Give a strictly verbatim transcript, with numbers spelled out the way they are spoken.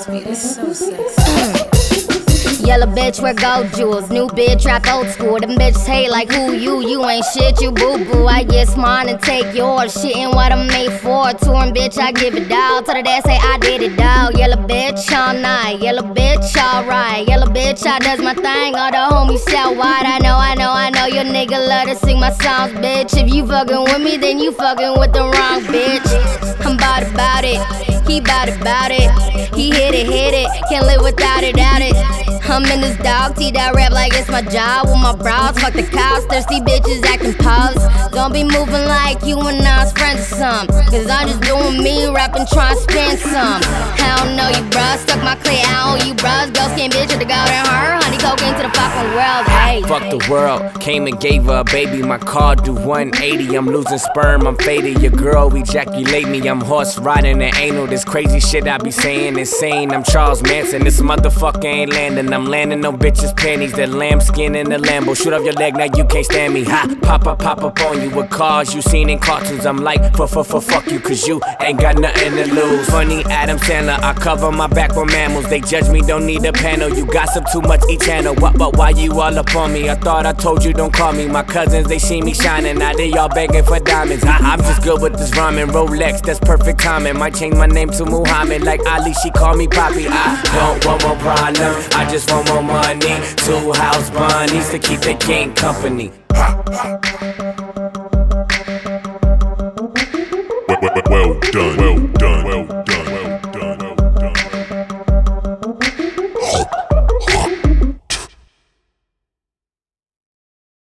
beat is so sexy. Yellow bitch wear gold jewels, new bitch rap old school. Them bitches hate like who you, you ain't shit, you boo boo. I get smart and take yours, shit ain't what I'm made for. Touring bitch, I give it all. Tell her dad say I did it all. Yellow bitch all night, yellow bitch alright. Yellow bitch I does my thing, all the homies shout wide. I know, I know, I know your nigga love to sing my songs, bitch. If you fucking with me, then you fucking with the wrong bitch. I'm bout about it, he bout about it. He hit it, hit it, can't live without it, doubt it. I'm in this dog tee that rap like it's my job. With my bras, fuck the cows, thirsty bitches acting pubs. Don't be moving like you and I's friends or some. Cause I'm just doing me, rapping, trying to spend some. I don't know you, bruh, stuck my clit out on you, bruh. Ghost skin bitch with the golden her. Honey coke into the fucking world, hey. Fuck the world, came and gave her a baby. My car do one eighty, I'm losing sperm, I'm faded. Your girl ejaculate me, I'm horse riding and anal. This crazy shit I be saying insane. I'm Charles Manson, this motherfucker ain't landing. I'm landing on bitches' panties, that lambskin in the Lambo. Shoot off your leg, now you can't stand me. Ha, pop up, pop up on you with cars you seen in cartoons. I'm like, f f f fuck you, cause you ain't got nothing to lose. Funny Adam Sandler, I cover my back with mammals. They judge me, don't need a panel. You gossip too much each channel. What, but why you all up on me? I thought I told you don't call me. My cousins, they see me shining, now they all begging for diamonds. I, I'm just good with this rhyming. Rolex, that's perfect timing. Might change my name to Muhammad, like Ali, she call me Poppy. I don't want more problems, I just want more money. Two house bunnies to keep the king company. Well, well, well done. Well